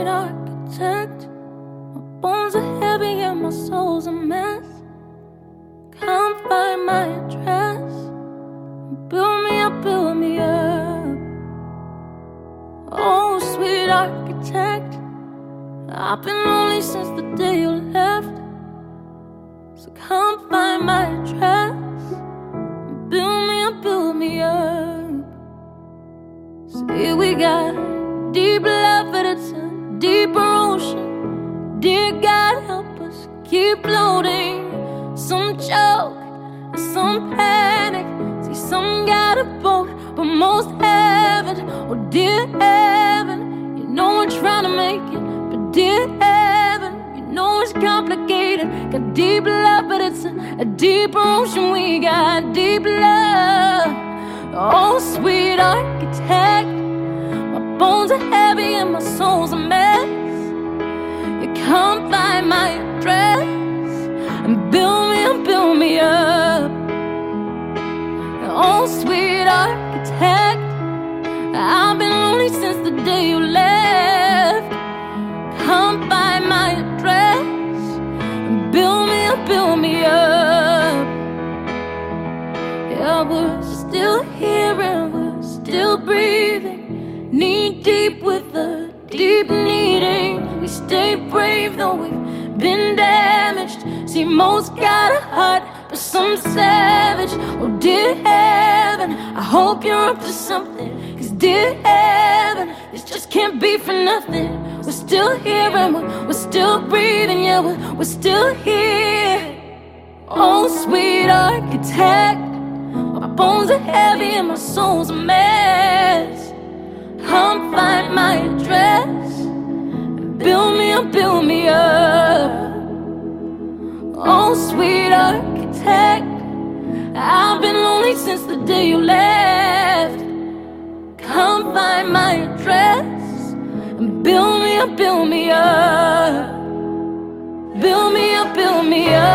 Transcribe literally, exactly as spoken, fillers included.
sweet architect. My bones are heavy and my soul's a mess. Can't find my address. Build me up, build me up. Oh, sweet architect, I've been lonely since the day you left. So can't find my address. Build me up, build me up. See, we got deep love, but it's a deeper ocean. Dear God, help us keep floating. Some choke, some panic. See, some got a boat, but most haven't. Oh, dear heaven, you know we're trying to make it, but dear heaven, you know it's complicated. Got deep love, but it's a, a deeper ocean. We got deep love. Oh, sweet architect, my bones are heavy and my soul's a mess. You can't find my address. And build me up, build me up. Oh, sweet architect, I've been lonely since the day you left. Can't find my address. And build me up, build me up. Yeah, we're still here and we're still breathing, knee deep with the deep needing. We stay brave though we've been damaged. See, most got a heart, but some savage. Oh, dear heaven, I hope you're up to something. Cause dear heaven, this just can't be for nothing. We're still here and we're, we're still breathing. Yeah, we're, we're still here. Oh, sweet architect, my bones are heavy and my soul's a mess. Can't find my address. Build me up, build me up. Oh, sweet architect, I've been lonely since the day you left. Can't find my address. And build me up, build me up. Build me up, build me up.